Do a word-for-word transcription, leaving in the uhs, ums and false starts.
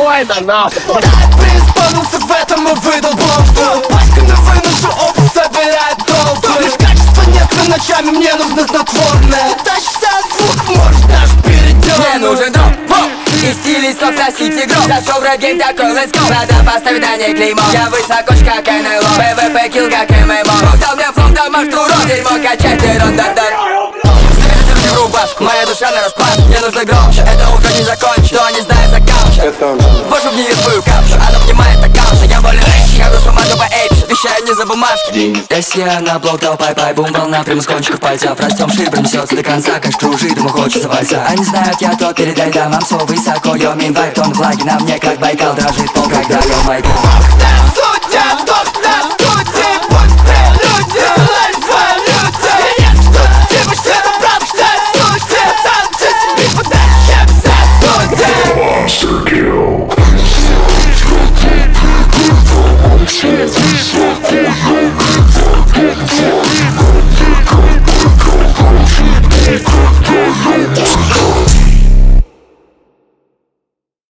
Спокойно, нахуй. Преисполнился в этом и выдал бомбу. Пачками выношу опыт, собирает толпы. Лишь качества нет, но ночами мне нужно снотворное. Тащишься от звуков, можешь даже передернуть. Мне нужен дроп, воу, и стилей слов носить игру. Зашел в рэп-гейм такой, let's go. Надо поставить на ней клеймо. Я высоко, как эн эл о, пэ вэ пэ килл, как эм эм о. Бог дал мне флоу, дамаш турон, дерьмо качать, ты рон-дан-дан. Рубашку, моя душа на расклад, мне нужно громче. Это утро не закончит, что они знают за кауча. Вожу в нее свою капшу, она внимает аккаунт. Я более рэч, я душу могу по эйпш. Вещаю не за бумажки. Если я на блок дал пай-пай, бум, волна прямо с кончиков пальцев. Растем шире, пронесется до конца, как кружит, ему хочется вальса. Они знают, я тот, передай дамам, все высоко, йо, мин вайп, тон влаги на мне, как Байкал, дрожит пол, когда йо, майк. Судья, вдох на студии, пусть прелюдия, лайф валюте. Нет, что ты вообще прав, что сути, танцы себе подальше, все судьи. Monster kill.